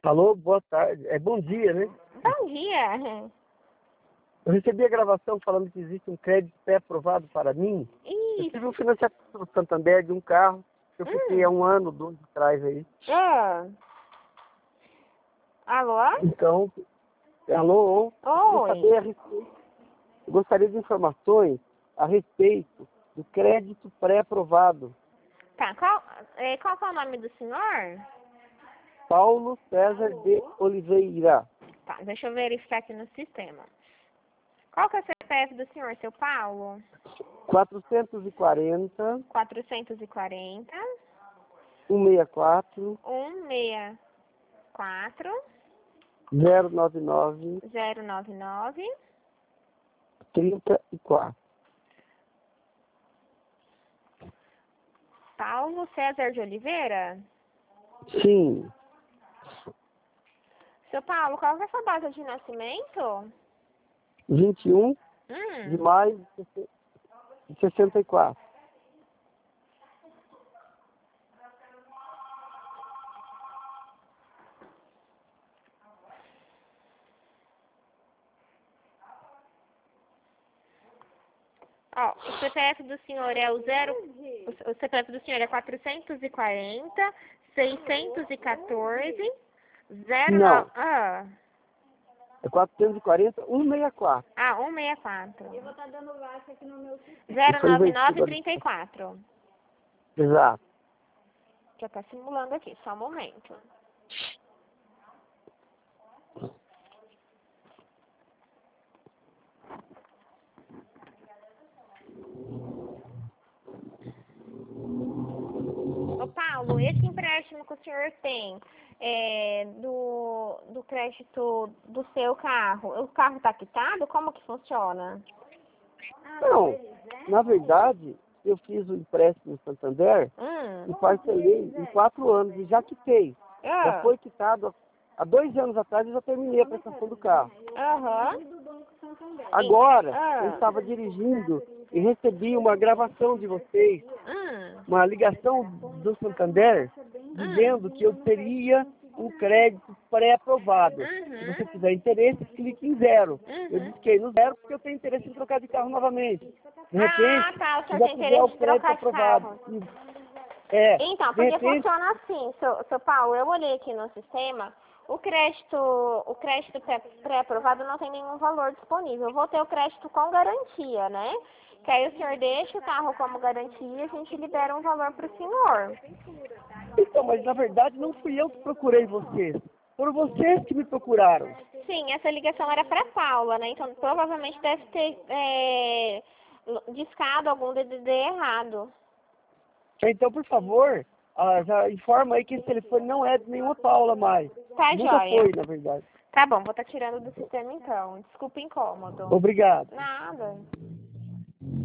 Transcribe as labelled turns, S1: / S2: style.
S1: Alô, boa tarde. É bom dia, né?
S2: Bom dia.
S1: Eu recebi a gravação falando que existe um crédito pré-aprovado para mim. Eu tive um
S2: Isso.
S1: financiamento do Santander de um carro que eu fiquei há um ano, 2 atrás aí.
S2: Ah. Alô?
S1: Então, alô,
S2: Oi.
S1: gostaria de informações a respeito do crédito pré-aprovado.
S2: Tá, qual que é o nome do senhor?
S1: Paulo César de Oliveira.
S2: Tá, deixa eu verificar aqui no sistema. Qual que é o CPF do senhor, seu Paulo?
S1: 440
S2: 440
S1: 164
S2: 164
S1: 099
S2: 099
S1: 34.
S2: Paulo César de Oliveira?
S1: Sim,
S2: Seu Paulo, qual que é a sua data de nascimento?
S1: 21 de maio de 64.
S2: Ó, o CPF do senhor é o zero. O CPF do senhor é 440 614
S1: Não,
S2: 09.
S1: é 440 164.
S2: 164.
S3: Eu vou estar dando baixa aqui no meu sistema.
S2: 09934.
S1: Exato.
S2: Já tá simulando aqui, só um momento. Ô Paulo, esse empréstimo que o senhor tem do crédito do seu carro, o carro tá quitado? Como que funciona?
S1: Não, na verdade, eu fiz o empréstimo no Santander e parcelei em 4 anos e já quitei. Já foi quitado há 2 anos atrás e já terminei a prestação do carro.
S2: Aham.
S1: Agora, eu estava dirigindo e recebi uma gravação de vocês, uma ligação do Santander, dizendo que eu teria um crédito pré-aprovado. Se você tiver interesse, clique em 0. Eu disquei no 0 porque eu tenho interesse em trocar de carro novamente. De repente,
S2: Tá, o senhor
S1: já
S2: tem
S1: tiver
S2: interesse
S1: o
S2: de
S1: crédito
S2: trocar de
S1: aprovado.
S2: carro.
S1: De
S2: Então, porque
S1: repente,
S2: funciona assim, seu Paulo, eu olhei aqui no sistema, o crédito pré-aprovado não tem nenhum valor disponível. Eu vou ter o crédito com garantia, né? Que aí o senhor deixa o carro como garantia e a gente libera um valor para o senhor.
S1: então, mas na verdade não fui eu que procurei vocês. Foram vocês que me procuraram.
S2: Sim, essa ligação era para Paula, né? Então provavelmente deve ter discado algum DDD errado.
S1: Então, por favor, já informa aí que esse telefone não é de nenhuma Paula mais.
S2: Tá,
S1: Nunca
S2: joia.
S1: foi, na verdade.
S2: Tá bom, vou estar tirando do sistema então. Desculpa o incômodo.
S1: Obrigado.
S2: Nada.